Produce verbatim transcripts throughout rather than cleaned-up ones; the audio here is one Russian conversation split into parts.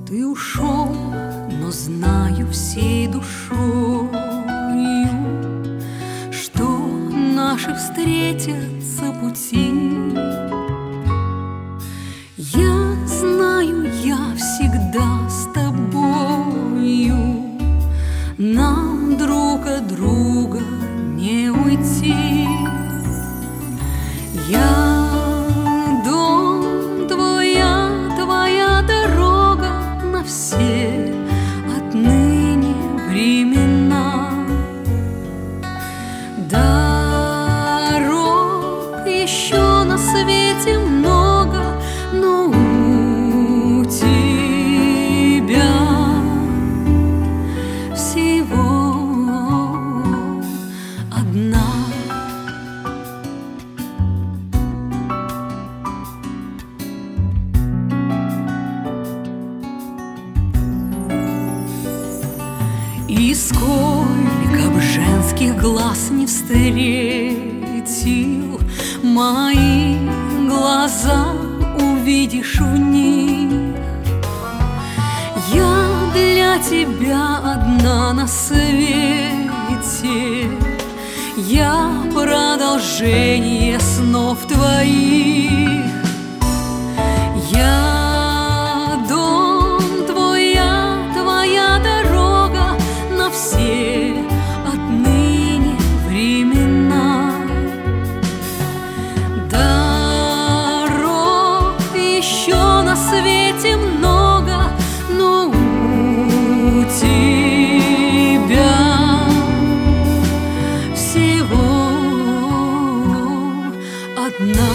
Ты ушел, но знаю всей душою, что наши встретятся пути. Я знаю, я всегда с тобою, нам друг от друга не уйти. Я дом, твоя, твоя дорога на все отныне времена. Дорог еще на свете много, но у тебя всего одна. И сколько б женских глаз не встретил, мои глаза увидишь в них. Я для тебя одна на свете, я продолжение снов твоих. Я дом, твоя, твоя дорога на все отныне времена. Дорог еще на свете много, но у тебя всего одна.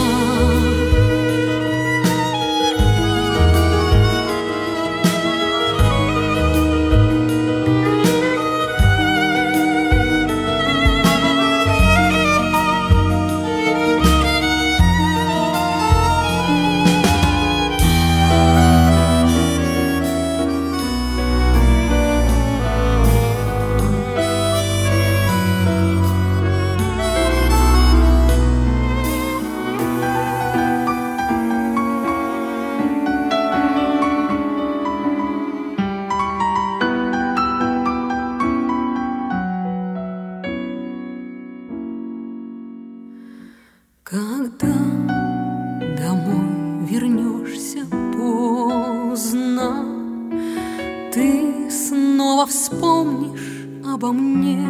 Когда домой вернешься поздно, ты снова вспомнишь обо мне.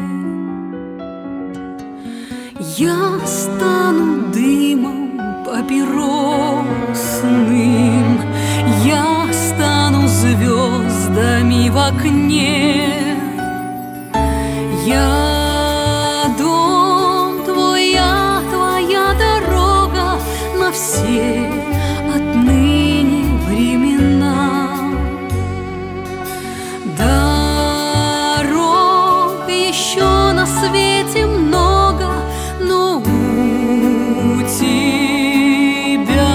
Я стану дымом папиросным, я стану звездами в окне. Я все отныне времена. Дорог еще на свете много, но у тебя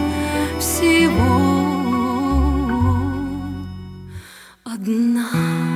всего одна.